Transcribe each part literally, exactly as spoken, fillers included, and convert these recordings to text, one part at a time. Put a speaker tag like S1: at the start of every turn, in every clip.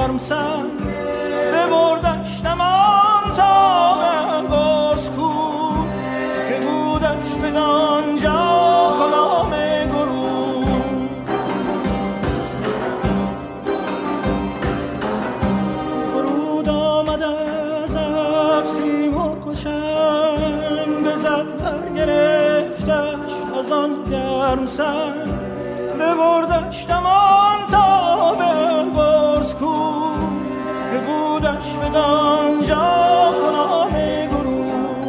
S1: گرم سر ببردش تمام تا باز کو که بودش بدانجا کلام گروه. فرود آمد از ابر سیمرغ و چنگ بزد برگرفتش از آن گرم سر ببردش تمام تا به باز کو که بودش بدانجا کلام گروه.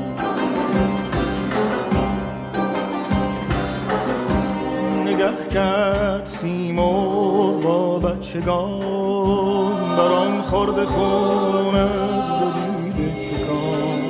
S1: نگه کرد سیمرغ با بچگان بران خورد خون از دو دیده چکان.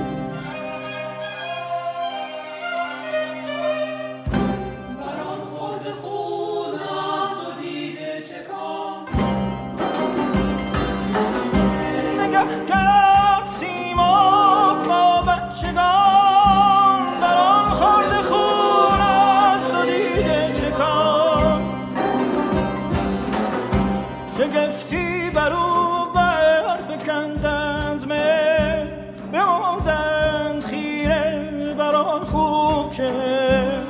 S1: شگفتی بر او برفکندند مهر بماندند خیره بر آن خوب چشم.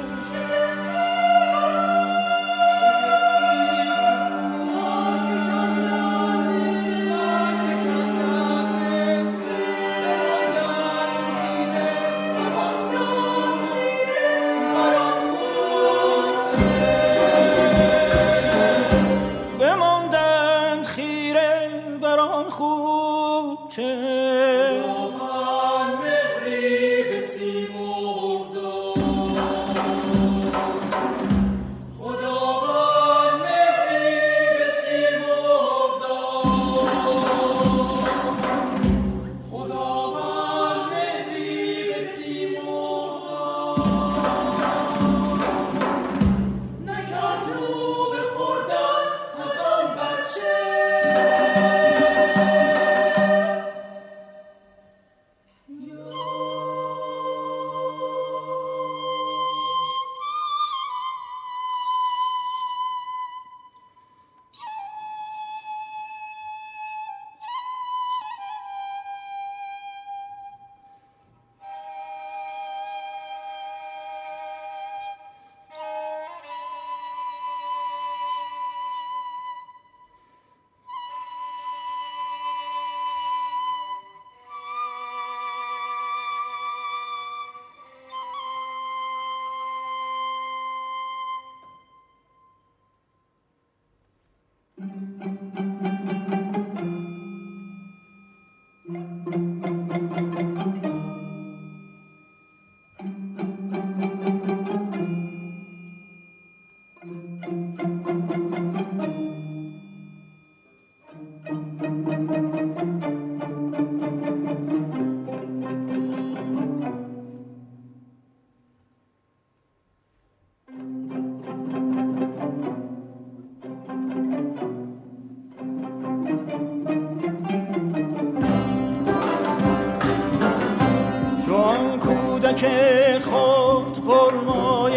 S1: که خود پرمایه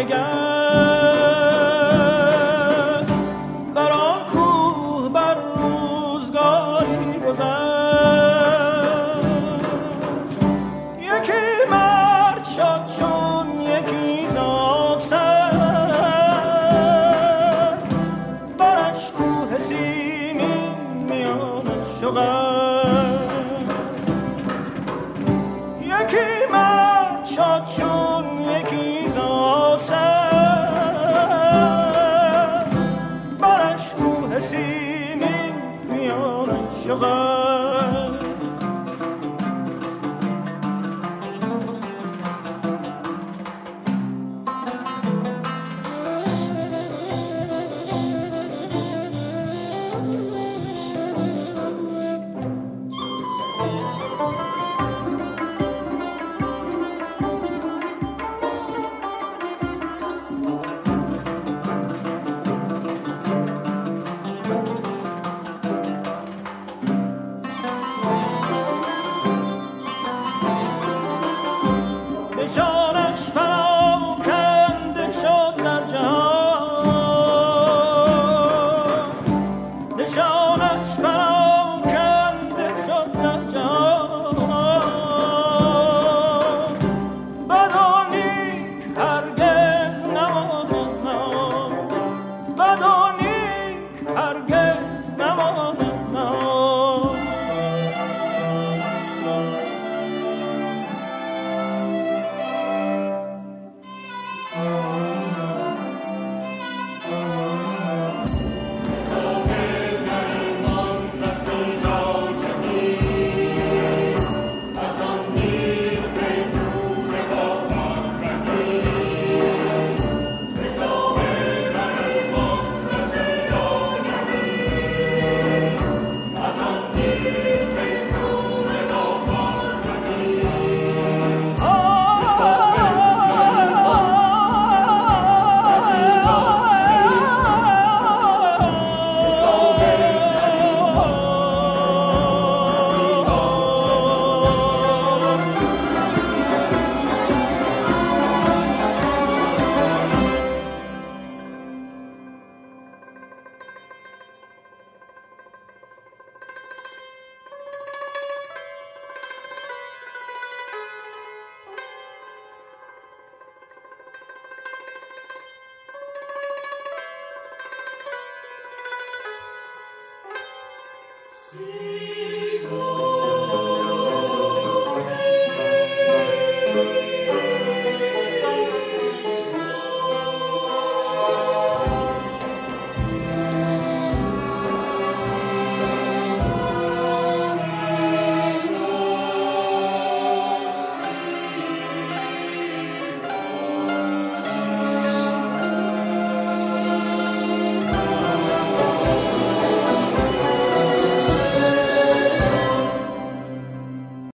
S1: گشت بر آن کوه بر روزگاری گذشت. یکی مرد شد چون یکی زاد سر برش کوه سیمین میانش شغل.